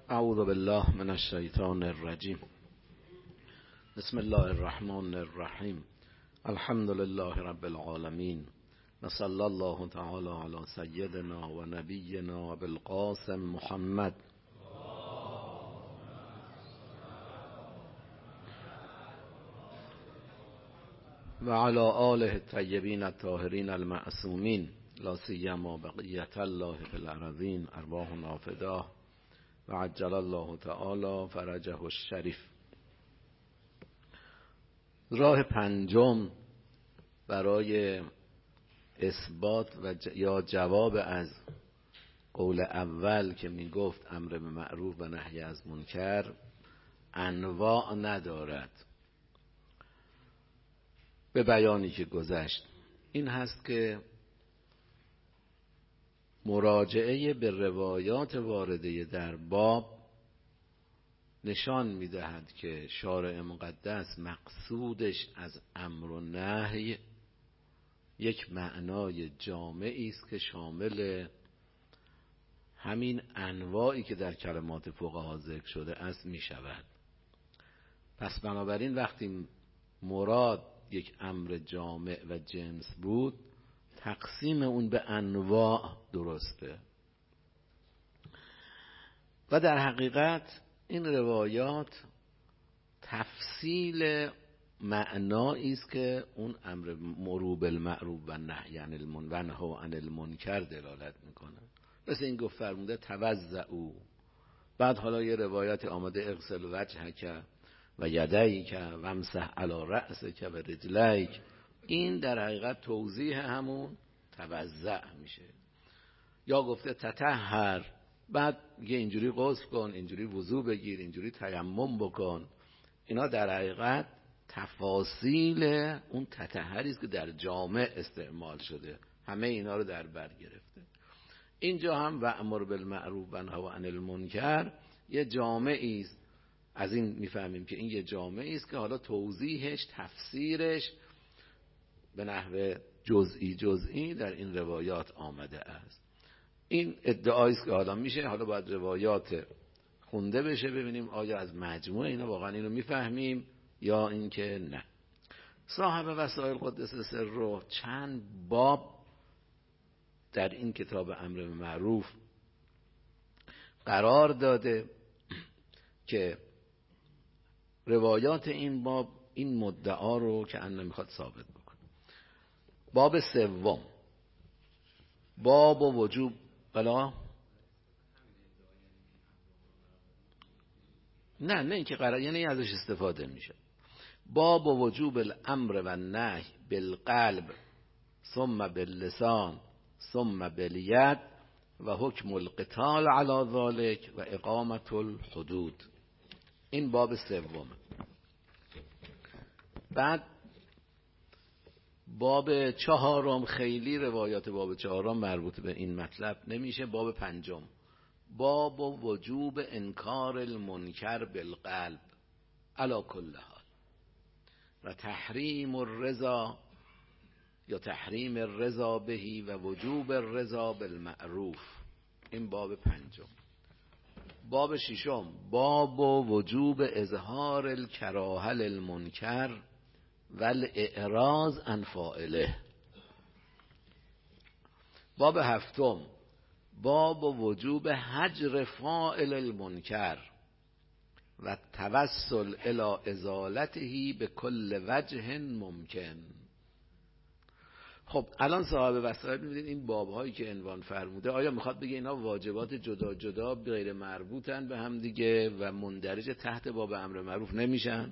اعوذ بالله من الشیطان الرجیم. بسم الله الرحمن الرحیم. الحمد لله رب العالمین و صلی الله تعالی علی سیدنا و نبینا ابی القاسم محمد و علی آله الطیبین الطاهرین المعصومین لا سیما بقیة الله فی الارضین ارواحنا فداه و عجل الله تعالی فرجه الشریف. راه پنجم برای اثبات یا جواب از قول اول که می گفت امر به معروف و نهی از منکر انواع ندارد، به بیانی که گذشت این هست که مراجعه به روایات وارده در باب نشان می‌دهد که شارع مقدس مقصودش از امر و نهی یک معنای جامعی است که شامل همین انواعی که در کلمات فقها ذکر شده است می‌شود. پس بنابراین وقتی مراد یک امر جامع و جنس بود، تقسیم اون به انواع درسته. و در حقیقت این روایات تفصیل معنایی است که اون امر مرو بالمعروف و نهی عن المنکر دلالت میکنه. مثل این گفت فرموده توضؤ، بعد حالا یه روایت آمده اغسل وجهک و یدیک و امسح علی رأسک و رجلیک. این در حقیقت توضیح همون توضع میشه. یا گفته تطهر، بعد یه اینجوری غسل کن، اینجوری وضو بگیر، اینجوری تیمم بکن. اینا در حقیقت تفاصیل اون تطهری است که در جامع استعمال شده، همه اینا رو در بر گرفته. اینجا هم وأمر بالمعروف و نهی عن المنکر یه جامعی است. از این میفهمیم که این یه جامعی است که حالا توضیحش، تفسیرش به نحو جزئی در این روایات آمده است. این ادعایی است که حالا میشه، حالا باید روایات خونده بشه ببینیم آیا از مجموع اینا واقعا اینو میفهمیم یا اینکه نه. صاحب وسائل قدس سره چند باب در این کتاب امر به معروف قرار داده که روایات این باب این مدعا رو که ان میخواد ثابت بکنه. باب سوم، باب وجوب بلا نه اینکه قرار، یعنی ازش استفاده میشه. باب وجوب الامر و النهی بالقلب ثم باللسان ثم بالید و حکم القتال علی ذلك و اقامت الحدود. این باب سوم. بعد باب چهارم، خیلی روایات باب چهارم مربوط به این مطلب نمیشه. باب پنجم، باب وجوب انکار المنکر بالقلب علی کل حال و تحریم الرضا یا تحریم الرضا بهی و وجوب الرضا بالمعروف. این باب پنجم. باب ششم، باب وجوب اظهار الکراهه للمنکر والاعراض عن فاعله. باب هفتم، باب وجوب هجر فاعل المنکر و توسل الی ازالته به کل وجه ممکن. خب الان صاحب وسائل می‌بینید این باب‌هایی که عنوان فرموده، آیا میخواد بگه اینا واجبات جدا جدا غیر مربوطن به هم دیگه و مندرج تحت باب امر معروف نمیشن؟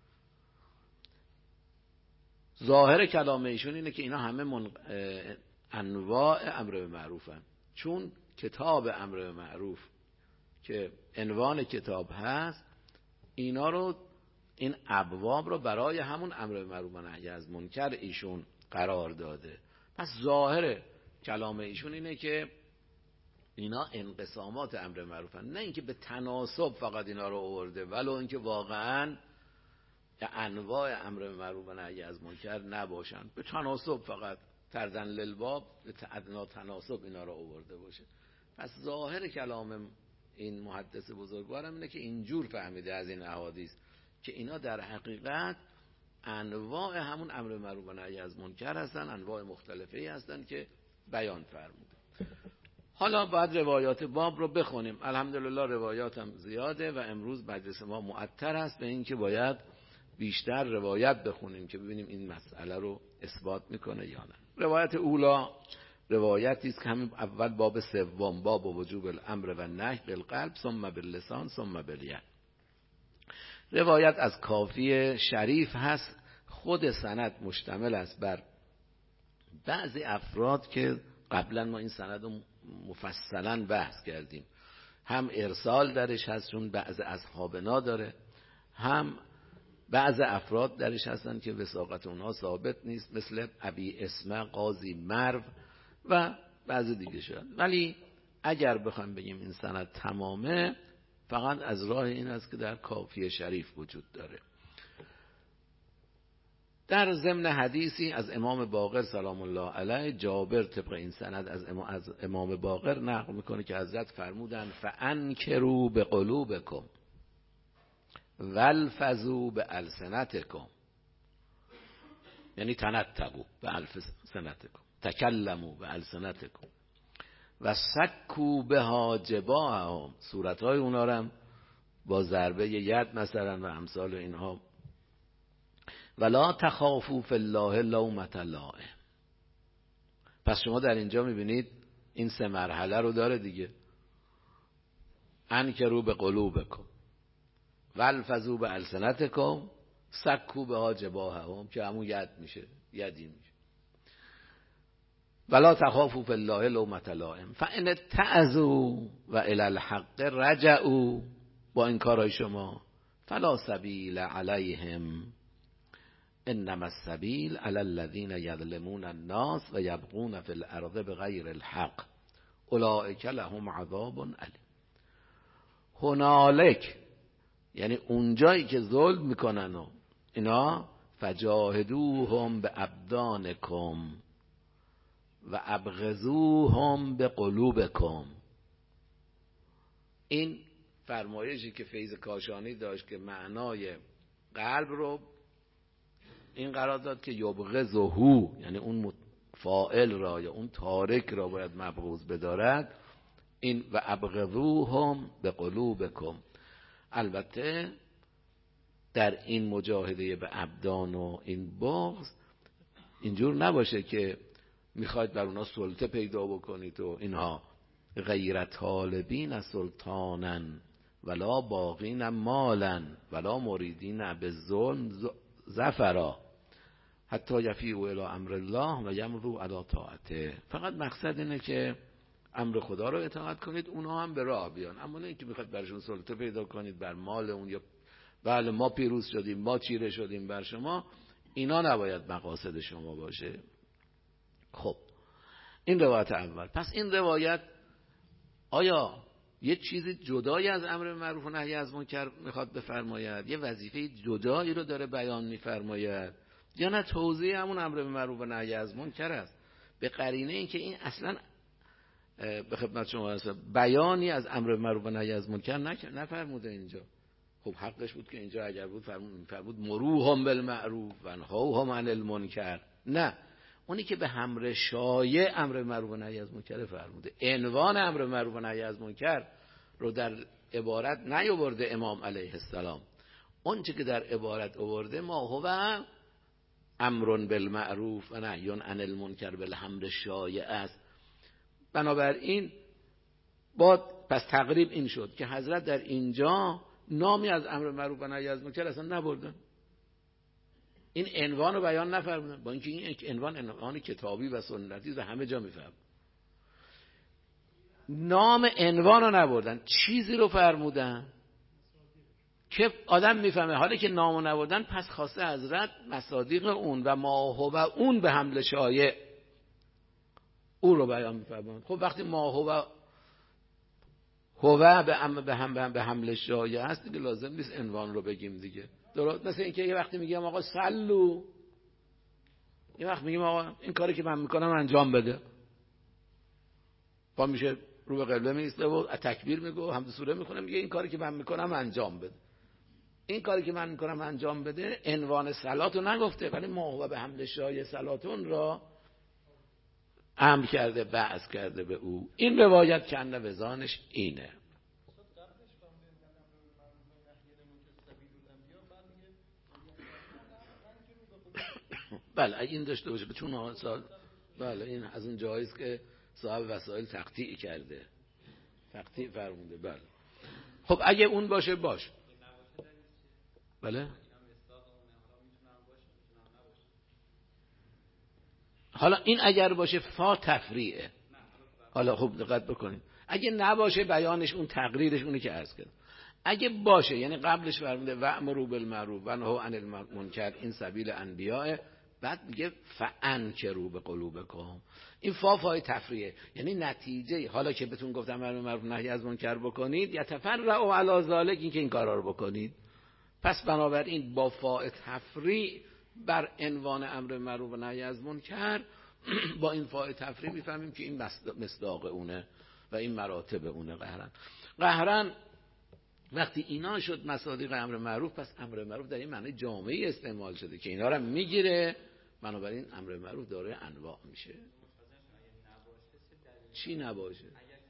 ظاهر کلام ایشون اینه که اینا همه انواع امر به معروفن، چون کتاب امر به معروف که عنوان کتاب هست اینا رو، این ابواب رو برای همون امر به معروف و نهی از منکر ایشون قرار داده. پس ظاهر کلام ایشون اینه که اینا انقسامات امر معروفن، نه اینکه به تناسب فقط اینا رو آورده، ولو اینکه واقعا انواع امر معروف و نهی از منکر نباشن، به تناسب فقط تردن للباب به ادنا تناسب اینا رو آورده باشه. پس ظاهر کلام این محدث بزرگوارم اینه که اینجور فهمیده از این احادیث که اینا در حقیقت انواع همون امر معروف و نهی از منکر هستن، انواع مختلفی هستن که بیان فرموده. حالا باید روایات باب رو بخونیم. الحمدلله روایات هم زیاده و امروز مجلس ما معطر است به این که باید بیشتر روایت بخونیم که ببینیم این مسئله رو اثبات میکنه یا نه. روایت اولا روایتی است که همین اول باب سوم، باب وجوب الامر و نهی بالقلب ثم باللسان ثم بالید. روایت از کافی شریف هست. خود سند مشتمل است بر بعضی افراد که قبلا ما این سند رو مفصلا بحث کردیم. هم ارسال درش هست چون بعض اصحابنا داره، هم بعض افراد درش هستن که وثاقت اونها ثابت نیست، مثل ابی اسمه قاضی مرو و بعضی دیگه شد. ولی اگر بخوام بگیم این سند تمامه، فقط از راه این است که در کافی شریف وجود داره. در ضمن حدیثی از امام باقر سلام الله علیه، جابر طبق این سند از امام باقر نقل میکنه که حضرت فرمودند فانکروا بقلوبکم والفظوا بالسنتکم، یعنی تنطقوا بالسنتکم، تکلموا بالسنتکم و سکوا بها جباههم، صورتهای اونا رو هم با ضربه ید مثلا و امثال اینها، ولا تخافوا فی الله لومة لائم. پس شما در اینجا میبینید این سه مرحله رو داره دیگه. انکروا بقلوبکم والفظوا بالسنتکم سکوا بها جباههم، که همون ید میشه، یدی میشه. ولا تخافوا فی الله لومة لائم فان اتعظوا و الی الحق رجعوا، با این کارهای شما فلا سبیل علیهم انما السبیل علی الذین یظلمون الناس و یبغون فی الارض بغیر الحق اولئک لهم عذاب علیم. هنالک یعنی اونجایی که ظلم میکنن و اینا، فجاهدوهم بابدانکم و ابغضوهم بقلوبکم. این فرمایشی که فیض کاشانی داشت که معنای قلب رو این قرار داد که یبغضه، یعنی اون فاعل را یا اون تارک را باید مبغوض بدارد. این و ابغضوهم بقلوبکم. البته در این مجاهده به ابدان و این بغض اینجور نباشه که میخواید بر اونا سلطه پیدا بکنید و اینها. غیر طالبین سلطانا ولا باغین مالا ولا مریدین بالظلم ظفرا حتی یفیئوا الی امر الله و یمضوا علی طاعته. فقط مقصد اینه که امر خدا رو اطاعت کنید، اونها هم به راه بیان، اما نه اینکه میخواید برشون سلطه پیدا کنید بر مال اون، یا بله ما پیروز شدیم، ما چیره شدیم بر شما. اینا نباید مقاصد شما باشه. خب این روایت اول. پس این روایت آیا یه چیزی جدای از امر معروف و نهی از منکر میخواد بفرماید، یه وظیفه جدایی رو داره بیان میفرماید، یا نه توضیح همون امر معروف و نهی از منکر است؟ به قرینه این که این اصلا به خدمت شما هست بیانی از امر معروف و نهی از منکر نفرموده اینجا. خب حقش بود که اینجا اگر بود فرمود مروهم بالمعروف و نهوهم عن المنکر. نه، اونی که به امر شایع امر معروف و نهی از منکر فرموده. عنوان امر معروف و نهی از منکر رو در عبارت نیاورده امام علیه السلام. اون چه که در عبارت آورده ما هو امر بالمعروف و نهی عن المنکر بالامر شایع است. بنابراین پس تقریب این شد که حضرت در اینجا نامی از امر معروف و نهی از منکر اصلا نبردن، این عنوان رو بیان نفرمودن، با اینکه این عنوان کتابی و سنتی و همه جا میفهم. نام عنوان رو نبردن، چیزی رو فرمودن که آدم میفهمه. حالا که نامو نبردن، پس خواسته حضرت مصادیق اون و ما هو اون به حمل شایع او رو بیان میفرمایند. خب وقتی ما هو به حمل شایع هست دیگه لازم نیست عنوان رو بگیم دیگه. درست مثل اینکه یه وقتی میگیم آقا صلو، یه وقت میگیم آقا این کاری که من میکنم انجام بده. پا میشه رو به قبله میسته و تکبیر میگه و حمد سوره میکنه، میگه این کاری که من میکنم انجام بده. این کاری که من میکنم انجام بده عنوان صلات رو نگفته، ولی ما به حمد شای صلاتون را امر کرده، بعث کرده به او. این روایت کنده وزانش اینه. بله این داشته باشه چون سال، بله این از اون جاییست که صاحب وسائل تقطیع کرده، تقطیع فرمونده. بله خب اگه اون باشه باش. بله حالا این اگر باشه فا تفریعه. حالا خوب دقت بکنید، اگه نباشه بیانش اون تقریرش اونی که عرض کردم. اگه باشه یعنی قبلش فرموده وأمروا بالمعروف و نهوا عن المنکر این سبیل انبیاء، بعد میگه فانکروا بقلوبکم. این فای تفریعه، یعنی نتیجه حالا که بهتون گفتم امر بالمعروف نهی از منکر بکنید، یتفرعوا علی ذلک، این که این کارا رو بکنید. پس بنابراین با فاء تفریع بر عنوان امر معروف و نهی از منکر، با این فاء تفریع میفهمیم که این مصداق اونه و این مراتب اونه. قهرن وقتی اینا شد مصادیق امر معروف، پس امر معروف در این معنی جامعی استعمال شده که اینا رو میگیره، بنابراین امر معروف داره انواع میشه. چی نباشه؟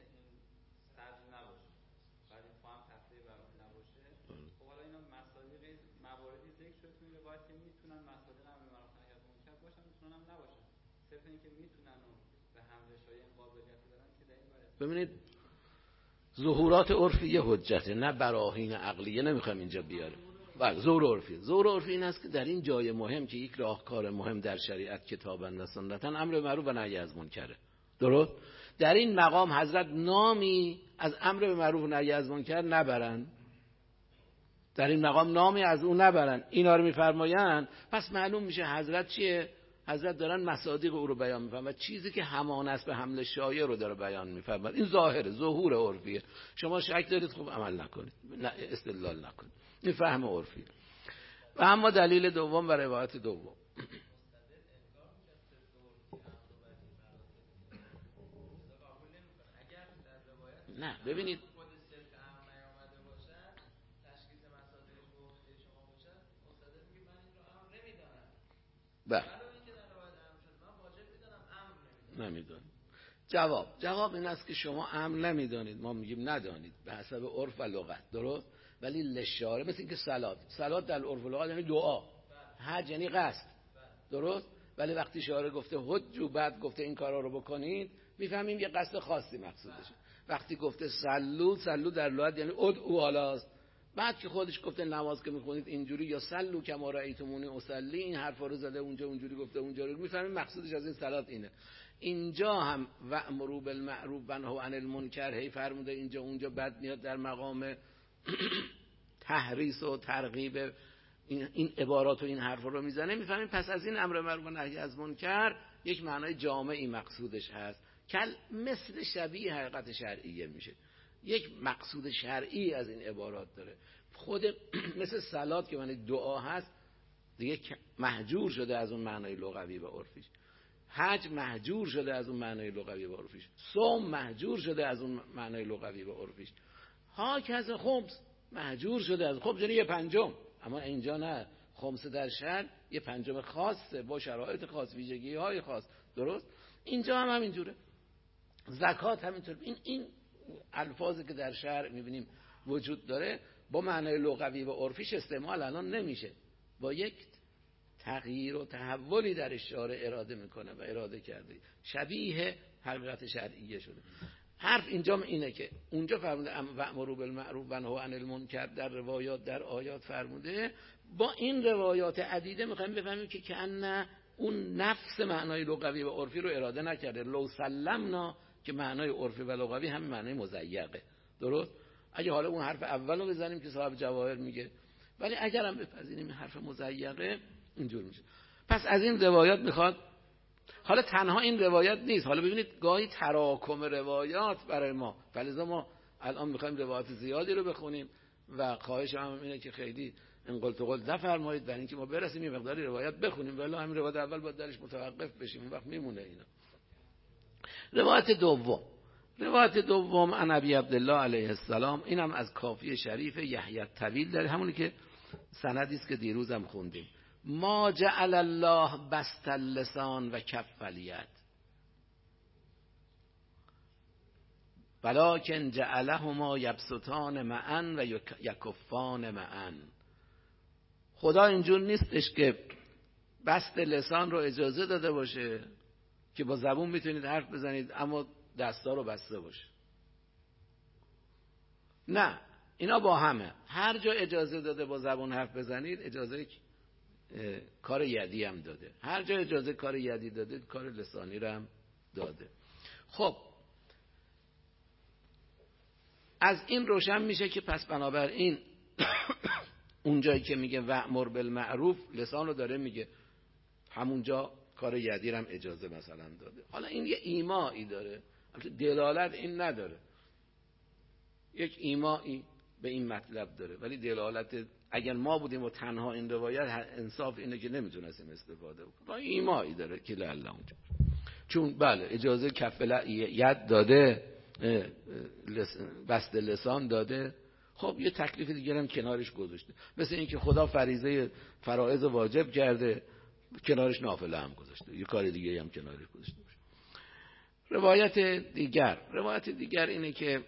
ببینید ظهورات عرفی حجته، نه براهین عقلیه نمیخوام اینجا بیاریم. بله ظهور عرفی این است که در این جای مهم که یک راهکار مهم در شریعت کتاباً و سنتاً امر معروف و نهی از منکره، درست؟ در این مقام حضرت نامی از امر به معروف و نهی از منکر نبرن، در این مقام نامی از اون نبرن، اینا رو میفرمایند. پس معلوم میشه حضرت چیه؟ حضرت دارن مصادیق او رو بیان میفرمایند و چیزی که همان است به حمل شایع رو داره بیان میفرمایند. این ظاهره، ظهور عرفیه. شما شک دارید خوب عمل نکنید، استدلال نکنید، این فهم عرفی. و اما دلیل دوم و روایت دوم، نه ببینید بله نمیدونید. جواب این است که شما امر نمیدانید، ما میگیم ندانید به حسب عرف و لغت، درست؟ ولی لشاره مثل این که صلات در عرف و لغت یعنی دعا، حج یعنی قصد، درست؟ ولی وقتی شارع گفته حج و بعد گفته این کارا رو بکنید، میفهمیم یه قصد خاصی مقصودشه. وقتی گفته سلو در لغت یعنی ادعوا الاست، بعد که خودش گفته نماز که میخونید اینجوری، یا سلو کما رأیتمونی اصلی، این حرفا رو زده اونجا اونجوری گفته اونجا رو، میفهمیم مقصودش از این صلات اینه. اینجا هم وأمروا بالمعروف و نهوا عن المنکر هی فرموده اینجا اونجا، بعد میاد در مقام تحریص و ترغیب این عبارات و این حرفا رو میزنه، میفهمیم پس از این امر معروف و نهی از منکر یک معنای جامعی مقصودش هست، کل مثل شبیه حقیقت شرعیه میشه، یک مقصود شرعی از این عبارات داره. خود مثل صلات که معنی دعا هست دیگه محجور شده از اون معنای لغوی و عرفیش، حج محجور شده از اون معنای لغوی و عرفیش، صوم محجور شده از اون معنای لغوی و عرفیش، هاکذا خمس محجور شده از خمس یعنی 1/5. اما اینجا نه، خمس در شرع 1/5 خاصه با شرایط خاص، ویژگی های خاص، درست؟ اینجا هم همینجوره. زکات همینطور. این الفاظی که در شرع میبینیم وجود داره با معنای لغوی و عرفیش استعمال الان نمیشه، با یک تغییر و تحولی در شارع اراده میکنه و اراده کرده شبیه حقیقت شرعیه شده. حرف اینجا اینه که اونجا فرموده وأمروا بالمعروف و نهوا عن المنکر در روایات در آیات فرموده، با این روایات عدیده میخوایم بفهمیم که کأن اون نفس معنای لغوی و عرفی رو اراده نکرده. لو سلمنا که معنای عرفی و لغوی همین معنای مضیقه، درست؟ اگه حالا اون حرف اول رو بزنیم که صاحب جواهر میگه، ولی اگر هم بپذیریم حرف مضیقه اینجور میشه. پس از این روایات میخواد، حالا تنها این روایت نیست، حالا ببینید گاهی تراکم روایات برای ما، فلذا ما الان میخوایم روایات زیادی رو بخونیم و خواهش هم اینه که خیلی انقلت و قلت نفرمایید، برای اینکه ما برسیم یه مقداری روایت بخونیم، ولی همین روایت اول باید درش متوقف بشیم، اون وقت میمونه اینا. روایت دوم روایت دوم عن ابی عبدالله علیه السلام، اینم از کافی شریف یحیی الطویل داره، همونی که سندی است که دیروزم خوندیم. ما جعل الله بسط اللسان و کف الید ولکن جعلهما یبسطان معا و یکفان معا. خدا اینجور نیستش که بسط لسان رو اجازه داده باشه که با زبون میتونید حرف بزنید اما دستا رو بسته باشه. نه، اینا با همه. هر جا اجازه داده با زبون حرف بزنید، اجازه کار یدی هم داده. هر جا اجازه کار یدی داده، کار لسانی رو هم داده. خب از این روشن میشه که پس بنابراین اون جایی که میگه وأمر بالمعروف، لسان رو داره میگه، همونجا کار یدی رو هم اجازه مثلا داده. حالا این یه ایمایی داره، دلالت این نداره. یک ایمایی به این مطلب داره، ولی دلالت اگر ما بودیم و تنها این روایت، انصاف اینه که نمیتونستیم استفاده بکنیم. ایمایی داره که لعله اونجا، چون بله اجازه کف ید داده، بسط لسان داده، خب یه تکلیف دیگه هم کنارش گذاشته. مثل اینکه خدا فریضه فرائض واجب کرده، کنارش نافله هم گذاشته، یه کار دیگه هم کنارش گذاشته باشه. روایت دیگر اینه که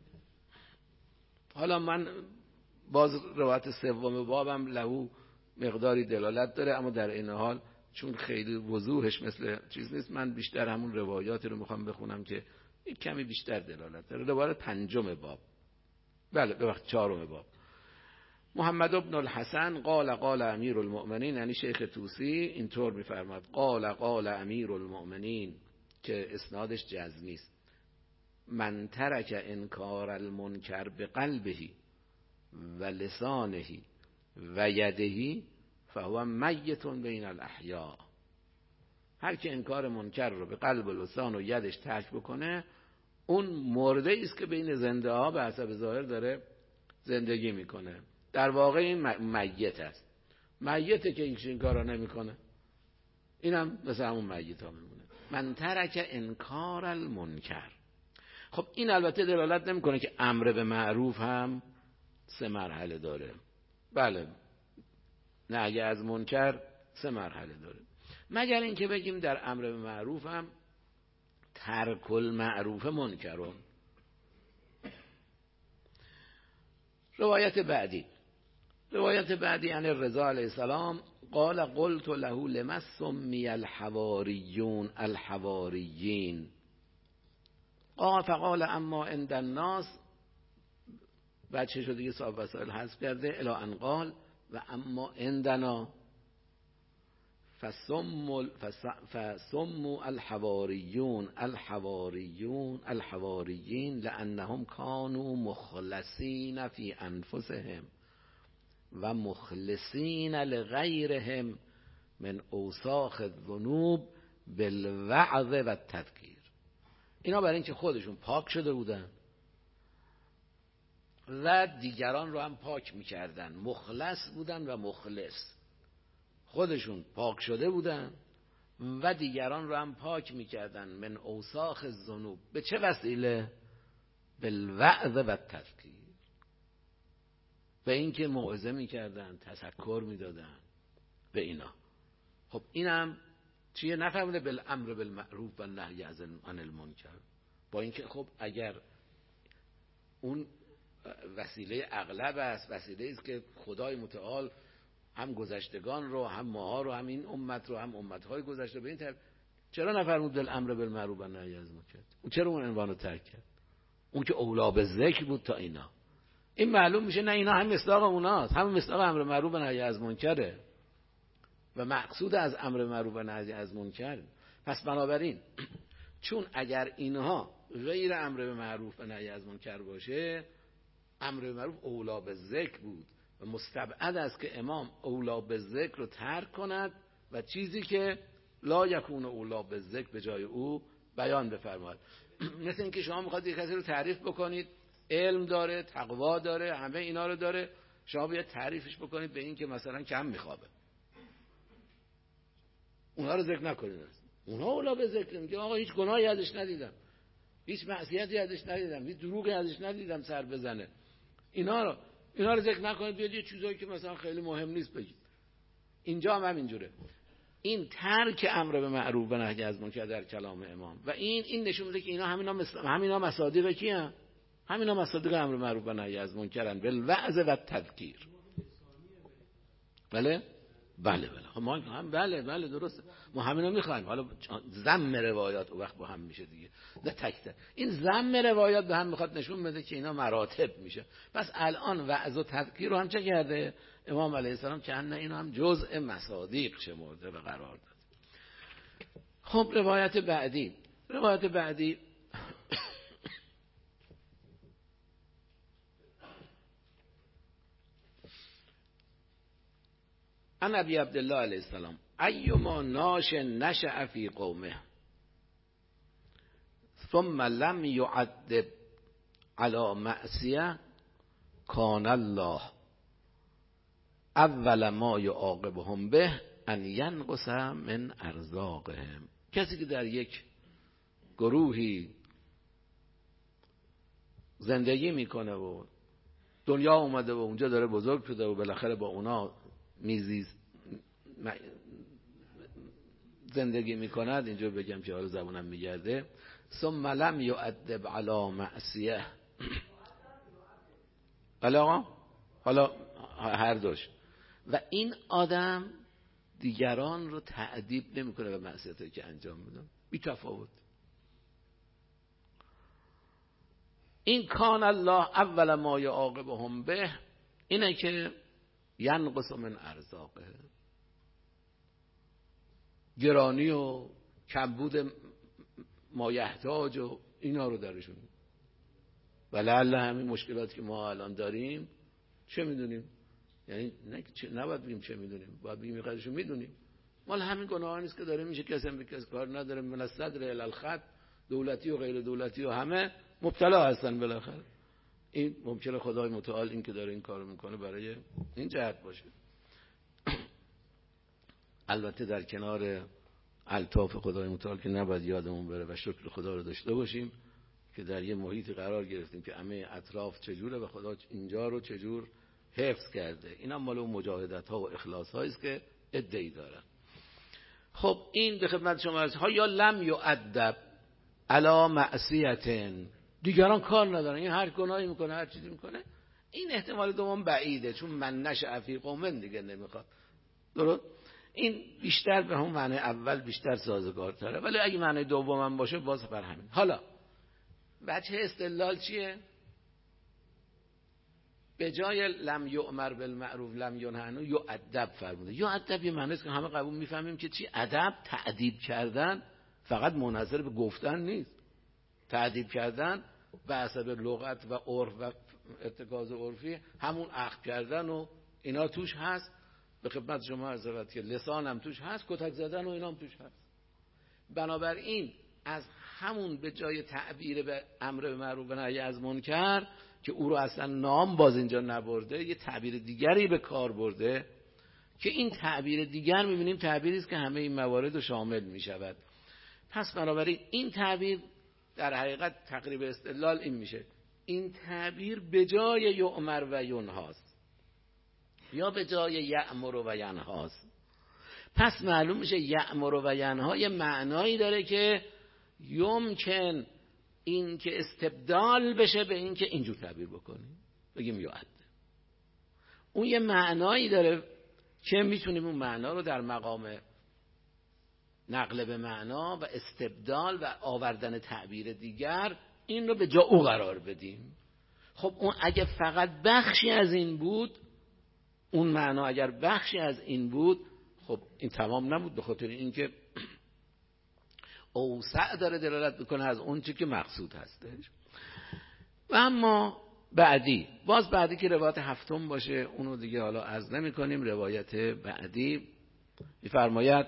حالا من باز روایت سوم بابم لهو مقداری دلالت داره، اما در این حال چون خیلی وضوحش مثل چیز نیست، من بیشتر همون روایاتی رو میخوام بخونم که یک کمی بیشتر دلالت داره. روایت پنجم باب، بله ببخشید چهارم باب. محمد بن الحسن قال قال امیر المؤمنین، یعنی شیخ طوسی اینطور میفرماد قال قال امیر المؤمنین، که اسنادش جزمی است. من ترک انکار المنکر بقلبه و لسانه و یده فهو میت بین الاحیاء. هر که انکار منکر رو به قلب و لسان و یدش ترک بکنه، اون مرده است که بین زنده ها به حسب ظاهر داره زندگی میکنه. در واقع این میت است. میته که این کارا نمیکنه، اینم مثل همون میت ها میمونه. من ترک انکار المنکر. خب این البته دلالت نمیکنه که امر به معروف هم 3 مرحله داره. بله، نهی از منکر 3 مرحله داره، مگر اینکه بگیم در امر به معروف هم ترک المعروف منکرون. روایت بعدی عن رضا علیه السلام قال قلت له لما سمی الحواریون الحواریین قال فقال اما عند الناس، بعد چه شده دیگه صاحب وسائل حذف کرده، الی ان قال و اما عندنا فسموا الحواریون الحواریین لانهم كانوا مخلصین فی انفسهم و مخلصین لغیرهم من اوساخ الذنوب بالوعظ و التذکیر. اینا برای اینکه خودشون پاک شده بودن و دیگران رو هم پاک میکردن، مخلص بودن و مخلص، خودشون پاک شده بودن و دیگران رو هم پاک میکردن. من اوساخ الذنوب، به چه وسیله؟ بالوعظ و التذکیر، به اینکه موعظه میکردن، تذکر میدادن به اینا. خب اینم چیه؟ نفهمیده بالامر بالمعروف و نهی عن المنکر. با اینکه خب اگر اون وسیله اغلب است، وسیله است که خدای متعال هم گذشتگان رو، هم ماها رو، هم این امت رو، هم امتهای گذشته به این طرف، چرا نفرمود بالامر بالمعروف و نهی از المنکر؟ اون چرا اون عنوان رو ترک کرد؟ اون که اولا به ذکر بود تا اینا. این معلوم میشه نه، اینا هم مصداق اوناست، هم مصداق امر معروف و نهی از منکره و مقصود از امر معروف و نهی از منکر. پس بنابراین چون اگر اینها غیر امر به معروف و نهی از منکر باشه، امر به معروف اولا به ذکر بود و مستبعد است که امام اولا به ذکر رو ترک کند و چیزی که لا یکون اولا به ذکر به جای او بیان بفرماید. مثل اینکه شما میخواد یک کسی رو تعریف بکنید، علم داره، تقوا داره، همه اینا رو داره، شما باید تعریفش بکنید به این که مثلا کم میخوابه، اونها رو ذکر نکنید. اونها اولا به ذکر، میگه آقا هیچ گناهی ازش ندیدم، هیچ معصیتی ازش ندیدم، هیچ دروغی ازش ندیدم سر بزنه. اینا رو ذکر نکنید، بیاد یه چیزایی که مثلا خیلی مهم نیست بگید. اینجا هم همینجوره. این ترک امر به معروف و نهی از منکر در کلام امام و این نشون میده که اینا همینا مصادیق کیه؟ همینا مصادیق امر به معروف و نهی از منکرن، بالوعظ و تذکیر. بله خب ما هم بله درسته، ما همینا میخوایم. حالا ضم روایات اون وقت با هم میشه دیگه، نه تک این ضم روایات به هم میخواد نشون بده که اینا مراتب میشه. پس الان وعظ و تذکیر رو هم چه کرده امام علیه السلام؟ که نه اینو هم جزء مصادیق شمرده و قرار داد. خب روایت بعدی عن ابی عبدالله علیه السلام ایما ناش نشأ فی قومه ثم لم يعذب على معصیه کان الله اول ما یعاقبهم به ان ینقص من ارزاقهم. کسی که در یک گروهی زندگی میکنه و دنیا اومده و اونجا داره بزرگ شده و بالاخره با اونا زندگی میکند، اینجا بگم که حالا زبونم میگرده، ثم لم یعذب علی معصیه. حالا هر دوش. و این آدم دیگران رو تعذیب نمیکنه به معصیتی که انجام میدن، بی تفاوت. این کان الله اول ما یعاقبهم به، اینه که ینقص من ارزاقه، گرانی و کمبود مایحتاج و اینا رو درشون. و لعل همین مشکلاتی که ما الان داریم چه میدونیم، یعنی نباید بگیم چه میدونیم، باید بگیم قدرشو میدونیم. مال همین گناه نیست که داره میشه، کسی هم به کسی کار نداره، من از صدر الی الخط، دولتی و غیر دولتی و همه مبتلا هستن بالاخره. این ممکنه خدای متعال این که داره این کارو میکنه برای این جهت باشه. البته در کنار الطاف خدای متعال که نباید یادمون بره و شکر خدا رو داشته باشیم که در یه محیطی قرار گرفتیم که همه اطراف چجوره و خدا اینجا رو چجور حفظ کرده. اینا مال اون مجاهدت ها و اخلاص هایی است که ادعی دارن. خب این به خدمت شما است. ها یا لم یؤدب علی معصیه، دیگران کار ندارن، این هر گناهی میکنه هر چیزی میکنه. این احتمال دوم بعیده، چون من نشأ فی قوم دیگه نمیخواد. درست؟ این بیشتر به همون معنی اول بیشتر سازگارتره، ولی اگه معنی دومم باشه باز بر همین. حالا وجه استدلال چیه؟ به جای لم یؤمر بالمعروف لم ینهی عنه یؤدب فرموده. یؤدب یه معنی است که همه قبول میفهمیم که چی؟ ادب، تأدیب کردن فقط منحصر به گفتن نیست. تأدیب کردن به حسب لغت و عرف و ارتکاز عرفی همون اخذ کردن و اینا توش هست. به خدمت شما عرض شود که لسان هم توش هست، کتک زدن و اینا هم توش هست. بنابراین از همون به جای تعبیر به امر به معروف و نهی از منکر که او رو اصلا نام باز اینجا نبرده، یه تعبیر دیگری به کار برده که این تعبیر دیگر می‌بینیم تعبیری است که همه این موارد رو شامل می‌شود. پس بنابراین این تعبیر در حقیقت تقریب استدلال این میشه، این تعبیر به جای یؤمر و ینهاست یا به جای یأمر و ینهاست. پس معلوم میشه یأمر و ینها یه معنایی داره که یمکن این که استبدال بشه به این که اینجور تعبیر بکنیم، بگیم یؤد. اون یه معنایی داره که میتونیم اون معنا رو در مقام نقل به معنا و استبدال و آوردن تعبیر دیگر این رو به جا او قرار بدیم. خب اون اگه فقط بخشی از این بود، اون معنا اگر بخشی از این بود، خب این تمام نبود، به خاطر اینکه اوسع داره دلالت میکنه از اون چی که مقصود هستش. و اما بعدی که روایت هفتم باشه اونو دیگه حالا عرض نمی کنیم. روایت بعدی میفرماید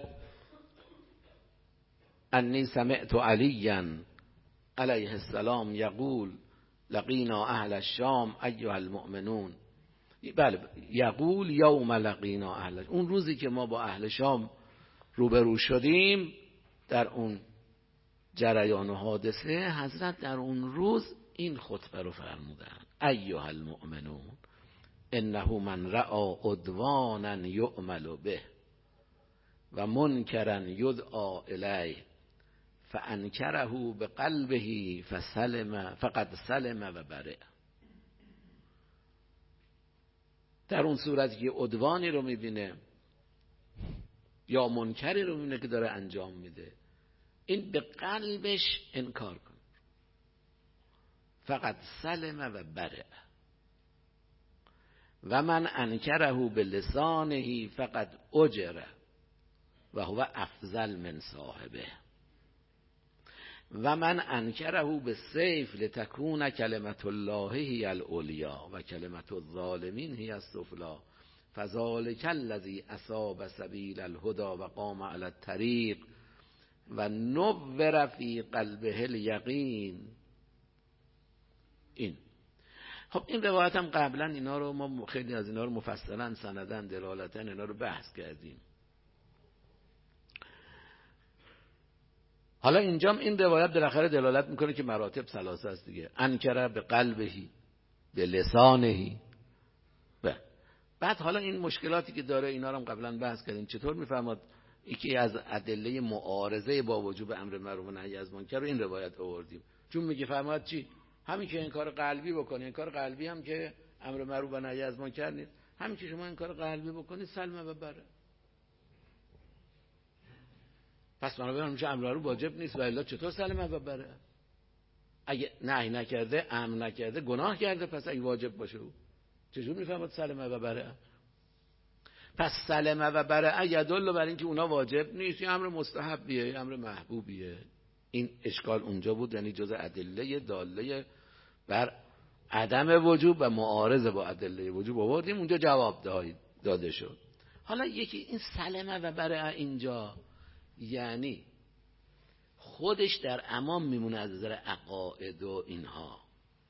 انی سمعت علیا علیه السلام یقول لقینا اهل الشام ایها المؤمنون. بله، یقول یوم لقینا اهل، اون روزی که ما با اهل شام روبرو شدیم، در اون جریان و حادثه، حضرت در اون روز این خطبه رو فرمودن: ایها المؤمنون انه من رأى عدوانا یعمل به و منکرا یدعى الیه فانکره بقلبه فقد سلم و برئ. در اون صورتی که عدوانی رو میبینه یا منکری رو میبینه که داره انجام میده، این به قلبش انکار کنه، فقط سلم و برئ. و من انکره به لسانه فقط اجره و هو افضل من صاحبه و من انکره به سیف لتکون کلمت الله هی العلیا و کلمت الظالمین هی السفلی فذلک الذی اصاب سبیل الهدی و قام علی الطریق و نور فی قلبه الیقین. این خب این روایت هم قبلا اینا رو ما خیلی از اینا رو مفصلا سنداً دلالتاً اینا رو بحث کردیم. حالا اینجام این روایت بالاخره دلالت میکنه که مراتب ثلاثه است دیگه: انکره به قلبهی، به لسانهی. بعد حالا این مشکلاتی که داره اینا رو هم قبلا بحث کردیم. چطور میفهمد یکی از ادله معارضه با وجوب امر معروف و نهی از منکر رو این روایت آوردیم؟ چون میگه فرمود چی؟ همین که این کار قلبی بکنی، این کار قلبی هم که امر معروف و نهی از منکر نیست، همین که شما این کار قلبی بکنی سلمه و بره. پس بنابراین میشه امر معروف واجب نیست و الا چطور سلمه و بره؟ اگه نهی نکرده، امر نکرده، گناه کرده، پس اگه واجب باشه او چجور میفهمد سلمه و بره؟ پس سلمه و بره یدل بر این که اونا واجب نیست، یه امر مستحبیه، یه امر محبوبیه. این اشکال اونجا بود، یعنی جز ادله داله بر عدم وجوب و معارضه با ادله وجوب آوردیم، اونجا جواب داده شد. حالا یکی این سلمه و بره اینجا یعنی خودش در امان میمونه از نظر عقاید و اینها،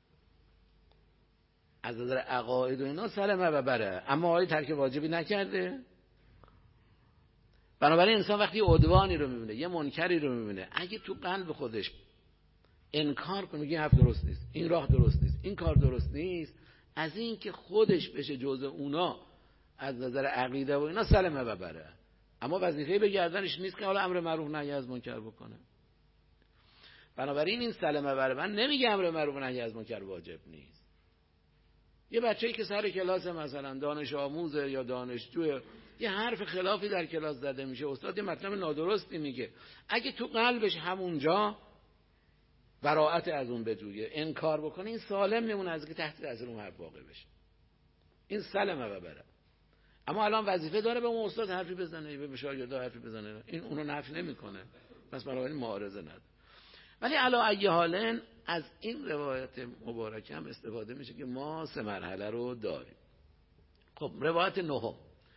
از نظر عقاید و اینا سلمه و بره، اما آیا ترک واجبی نکرده؟ بنابراین انسان وقتی عدوانی رو میبینه، یه منکری رو میبینه، اگه تو قلب خودش انکار کنه، میگه حرف درست نیست، این راه درست نیست، این کار درست نیست، از این که خودش بشه جزء اونا از نظر عقیده و اینا سلمه و بره. اما وظیفه به گردنش نیست که حالا امر معروف نهی از منکر بکنه. بنابراین این سلمه و بره من نمیگه امر معروف نهی از منکر واجب نیست. یه بچه‌ای که سر کلاس مثلا دانش آموزه یا دانشجوه، یه حرف خلافی در کلاس زده میشه، استاد یه مطلب نادرستی میگه، اگه تو قلبش همونجا براءت از اون بجویه، انکار بکنه، این سالم میمونه از که تحت تاثیر اون حرف واقع بشه. این سلمه و بره. اما الان وظیفه داره به اون استاد حرفی بزنه، به شاگردا حرفی بزنه، این اونو نفی نمیکنه، پس بنابراین معارضه نداره. ولی علی ای حالن از این روایت مبارکه هم استفاده میشه که ما 3 مرحله رو داریم. خب روایت نهم،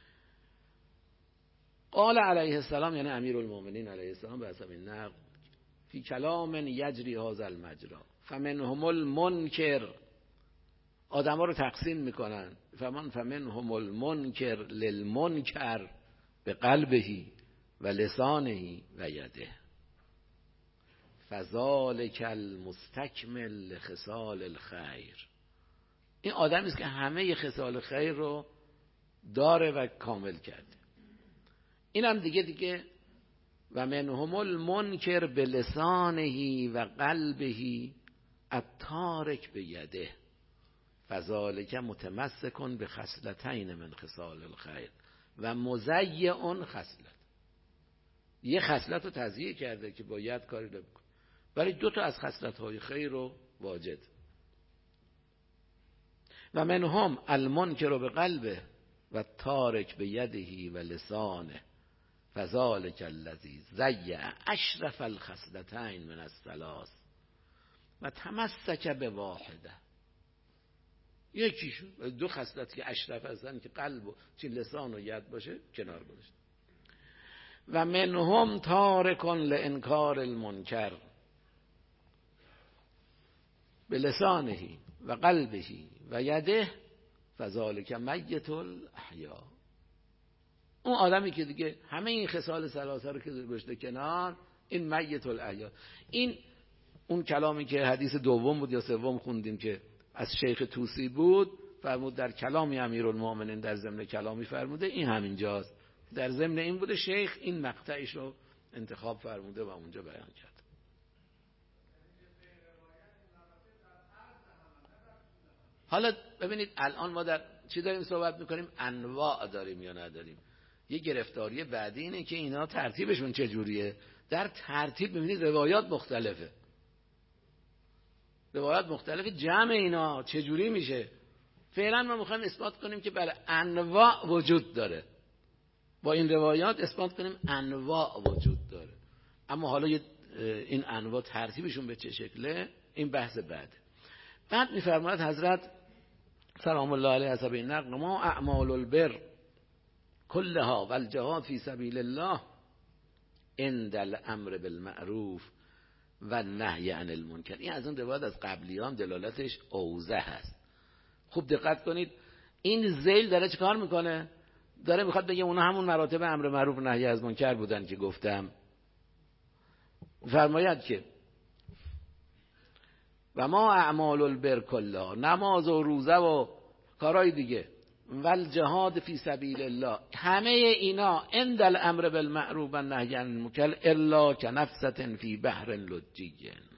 قال علیه السلام، یعنی امیرالمومنین علیه السلام به حسب نقل، فی کلام یجری هذا المجرا فمنهم المنکر، آدما رو تقسیم میکنن، فمنهم المنکر للمنکر به قلبه و لسانه و یده فذلک المستکمل لخصال الخیر. این آدمی است که همه خصال خیر رو داره و کامل کرده. اینم دیگه و منهم المنکر بلسانه و قلبه التارک بیده فذلک متمسک بخصلتین من خصال الخیر و مضیع خصلت. یه خصلت رو تضییع کرده که باید کاری رو بکنه، ولی 2 تا از خصلت‌های خیر رو واجد. و منهم المنکر بقلبه و تارک بیده و لسانه فذلک الذی ضیع اشرف الخصلتین من الثلاث و تمسک بواحده. یکیشون 2 خصلت که اشرف هستن که قلب و چه لسان و ید باشه کنار گذاشت. و منهم تارک لانکار المنکر بلسانه و قلبه و یده فذلک میت الاحیا. اون آدمی که دیگه همه این خصال ثلاثه رو که گذاشته کنار، این میت الاحیا. این اون کلامی که حدیث دوم بود یا سوم خوندیم که از شیخ طوسی بود، فرمود در کلامی امیرالمومنین در ضمن کلامی فرموده، این همینجاست. در ضمن این بوده شیخ این مقطعش رو انتخاب فرموده و اونجا بیان کرد. حالا ببینید الان ما در چی داریم صحبت میکنیم؟ انواع داریم یا نداریم؟ یه گرفتاری بعدی اینه که اینا ترتیبشون چجوریه. در ترتیب ببینید روایات مختلفه، روایات مختلفه، جمع اینا چجوری میشه؟ فعلا ما میخوایم اثبات کنیم که بله انواع وجود داره، با این روایات اثبات کنیم انواع وجود داره. اما حالا این انواع ترتیبشون به چه شکله این بحث بعد میفرماید حضرت سلام الله علیه حسب این نقل: ما اعمال البر کلها والجهاد فی سبیل الله عند الامر بالمعروف و نهی عن المنکر. این از اون روایت از قبلیان دلالتش اوضح هست. خوب دقت کنید، این ذیل داره چه کار میکنه؟ داره میخواد بگه اونا همون مراتب امر معروف و نهی از منکر بودن که گفتم. فرماید که و ما اعمال البر کلها، نماز و روزه و کارهای دیگه، والجهاد فی سبیل الله، همه اینا عند الامر بالمعروف و نهی عن المنکر الا کنفسة فی بحر لجی.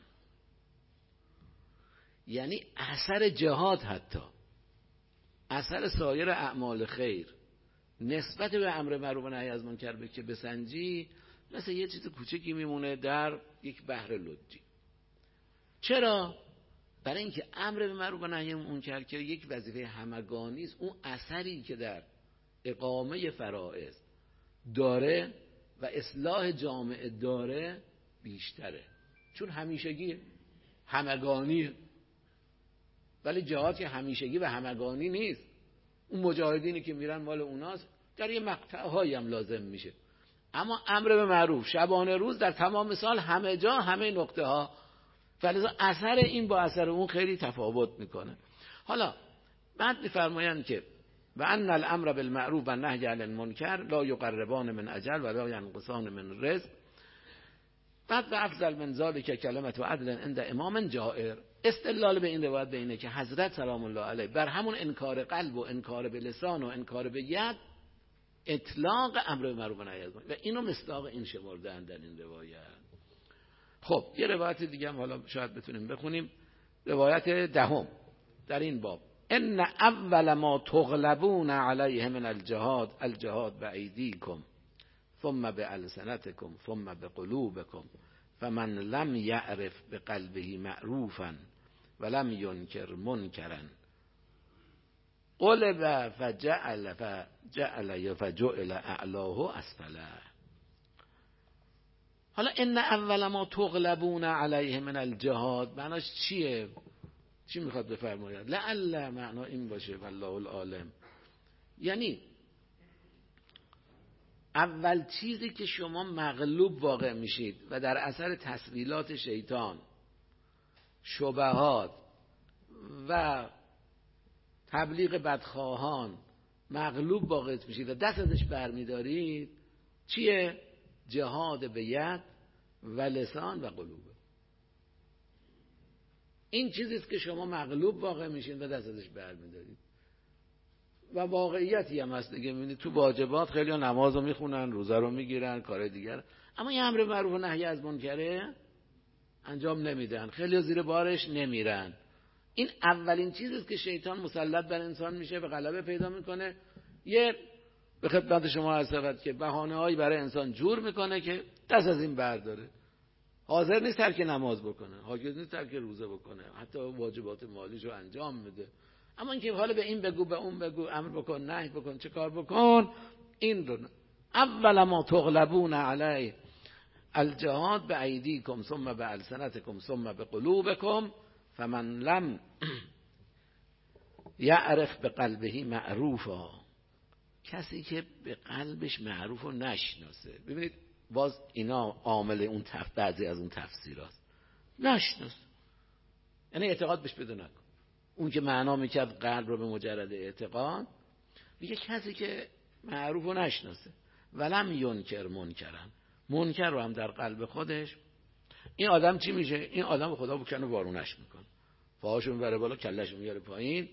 یعنی اثر جهاد، حتی اثر سایر اعمال خیر نسبت به امر معروف و نهی از منکر که بسنجی، مثل یه چیز کوچکی میمونه در یک بحر لجی. چرا؟ برای اینکه امر به معروف و نهی عن منکر که یک وظیفه همگانی است، اون اثری که در اقامه فرائض داره و اصلاح جامعه داره بیشتره، چون همیشگی همگانی. ولی جهاد که همیشگی و همگانی نیست. اون مجاهدینی که میرن مال اوناست، در یه مقطع‌هایی هم لازم میشه. اما امر به معروف شبانه روز در تمام سال همه جا، همه نقطه ها، فلذا اثر این با اثر اون خیلی تفاوت میکنه. حالا بعد میفرمایند که و ان الامر بالمعروف و نهی عن المنکر لا یقربان من اجل و لا ینقصان من رزق. بعد و افضل من ذلک کلمت و عدل عند امام جائر. استدلال به این روایت بینه که حضرت سلام الله علیه بر همون انکار قلب و انکار به لسان و انکار به ید اطلاق امر به معروف و نهی از منکر و اینو مصداق این شمردن در این روایت. خب یه روایت دیگه هم حالا شاید بتونیم بخونیم، روایت دهم در این باب: ان اول ما تغلبون علیه من الجهاد الجهاد بایدیکم ثم بالسنتکم ثم بقلوبکم فمن لم یعرف بقلبه معروفا ولم ینکر منکرا قلب فجعل اعلاه اسفله. حالا ان اول ما تغلبون علیه من الجهاد معناش چیه؟ چی میخواد بفرماید؟ لعل معنا این باشه والله العالم. یعنی اول چیزی که شما مغلوب واقع میشید و در اثر تسویلات شیطان، شبهات و تبلیغ بدخواهان مغلوب واقع میشید و دست ازش برمیدارید، چیه؟ جهاد به ید و لسان و قلوب. این چیزیست که شما مغلوب واقع میشین و دست ازش برمیدارید. و واقعیتی هم هست دیگه. میبینید تو واجبات خیلی ها نماز رو میخونن، روزه رو میگیرن، کار دیگر، اما یه امر معروف و نهی از منکره انجام نمیدن، خیلی ها زیر بارش نمیرن. این اولین چیزیست که شیطان مسلط بر انسان میشه و غلبه پیدا میکنه. یه به خدمت شما عرض شود که بهانه‌هایی برای انسان جور میکنه که دست از این برداره. حاضر نیست ترک نماز بکنه، حاضر نیست ترک روزه بکنه، حتی واجبات مالیشو انجام میده. اما اینکه حالا به این بگو به اون بگو، امر بکن نهی بکن چه کار بکن، این رو اول ما تغلبون علی الجهاد بایدیکم ثم بالسنتکم ثم بقلوبکم فمن لم یعرف بقلبه معروفا. کسی که به قلبش معروف رو نشناسه. ببینید باز اینا عامل اون بعضی از اون تفسیراست. نشناس یعنی اعتقاد بهش پیدا نکن. اون که معنا میکرد قلب رو به مجرد اعتقاد، میگه کسی که معروف رو نشناسه ولم ینکر منکرن، منکر رو هم در قلب خودش، این آدم چی میشه؟ این آدم خدا بکنه وارونش میکنه، پاهاشو میبره بالا، کلهشو میاره پایین.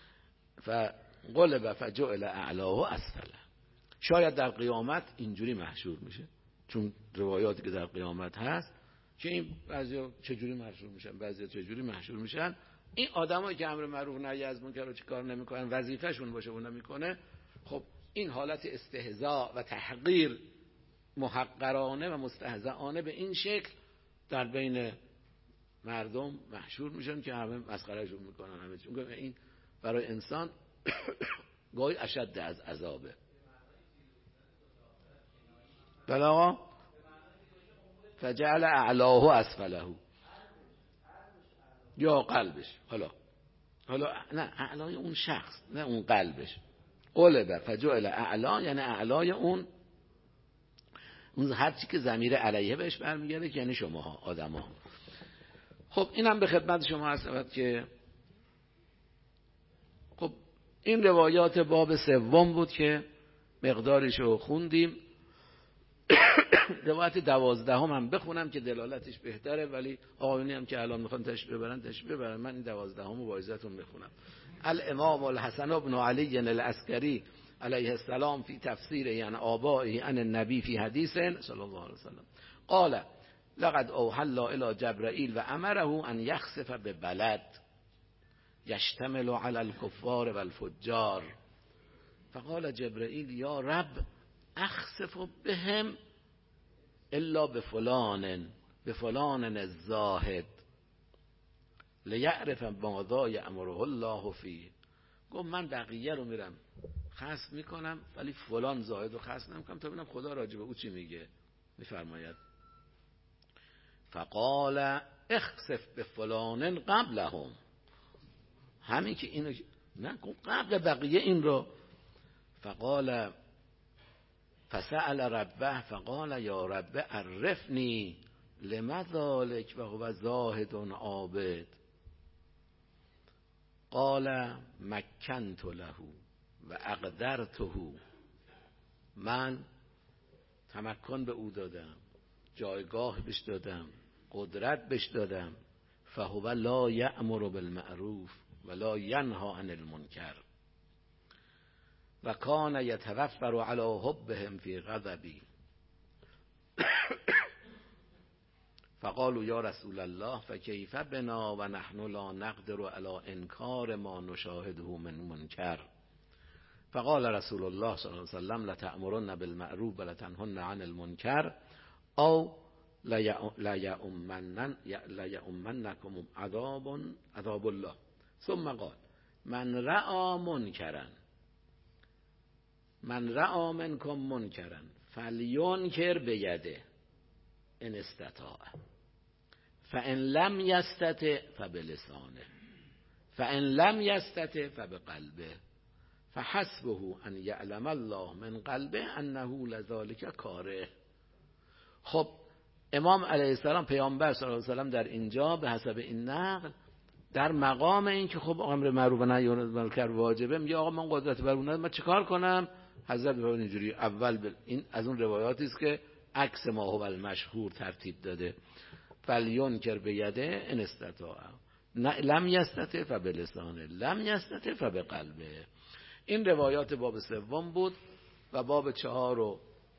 فقلب فجعل اعلاه اسفله. شاید در قیامت اینجوری محشور میشه، چون روایاتی که در قیامت هست که این بعضیا چجوری محشور میشن، بعضیا چجوری محشور میشن. این آدمایی که امر معروف نهی از منکر رو چیکار نمیکنن، وظیفه‌شون باشه اون نمیکنه، خب این حالت استهزاء و تحقیر محقرانه و مستهزئانه به این شکل در بین مردم محشور میشن که همه مسخرهشون میکنن همه چی. این برای انسان گاهی اشد از عذابه. بله آقا، فجعل اعلاه اسفله، یا قلبش، حالا نه اعلای اون شخص، نه اون قلبش. قلب فجعل اعلا یعنی اعلای اون هر چی که ضمیر علیه بهش برمیگرده، یعنی شماها آدم‌ها. خب اینم به خدمت شما هست که خب این روایات باب سوم بود که مقدارشو خوندیم. روایت 12 هم بخونم که دلالتش بهتره، ولی آقایونی هم که الان میخوان تشریف ببرن، من این 12 هم با عزتون میخونم. الامام الحسن بن علی العسکری علیه السلام فی تفسیر یعنی آبائه عن النبی فی حدیث صلی الله علیه وسلم قال لقد اوحى الله الی جبرائیل و امره ان یخسف ببلد یشتمل علی الکفار والفجار فقال جبرائیل یا رب اخسف بهم الا بفلان الزاهد لیعرف ماذا یأمره الله فیه. گفت من بقیه رو میرم خسف میکنم ولی فلان زاهد رو خسف نمیکنم تا ببینم خدا راجع به او چی میگه. میفرماید فقال اخسف بفلان قبلهم، همین که اینو نه قبل بقیه این رو. فقال فسأل ربه فقال یا رب عرفنی لما ذلك و هو زاهد عابد قال مکنت له و اقدرته، من تمکن به او دادم، جایگاه بهش دادم، قدرت بهش دادم. فهو لا یأمر بالمعروف ولا ینهی عن المنکر و کان یتوفر علی حبهم فی غضبی فقالوا یا رسول الله فکیف بنا و نحن لا نقدر علی انکار ما نشاهده من منکر فقال رسول الله صلی الله علیه وسلم لتأمرن بالمعروف ولتنهن عن المنکر او لیؤمنکم عذاب الله ثم قال من رأى منکم منکرا فلینکر بیده ان استطاع فان لم یستطع فبلسانه فان لم یستطع فبقلبه فحسبه ان یعلم الله من قلبه انه لذلک کاره. خب امام علیه السلام پیامبر صلی الله علیه و سلم در اینجا به حسب این نقل در مقام این که خب امر معروف و نهی عن المنکر واجبه، میگه آقا من قدرت بر اون ندارم، من چیکار کنم؟ حضرت فرمود اینجوری اول این از اون روایاتی است که عکس ما هو المشهور ترتیب داده. فلینکر بیده ان استطاع لم یستطع فبلسانه لم یستطع فبقلبه. این روایات باب سوم بود و باب 4 و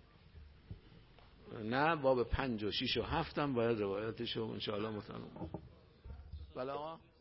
نه باب 5 و 6 و 7 هم باید روایاتشو ان شاء الله متنوع. بله آقا.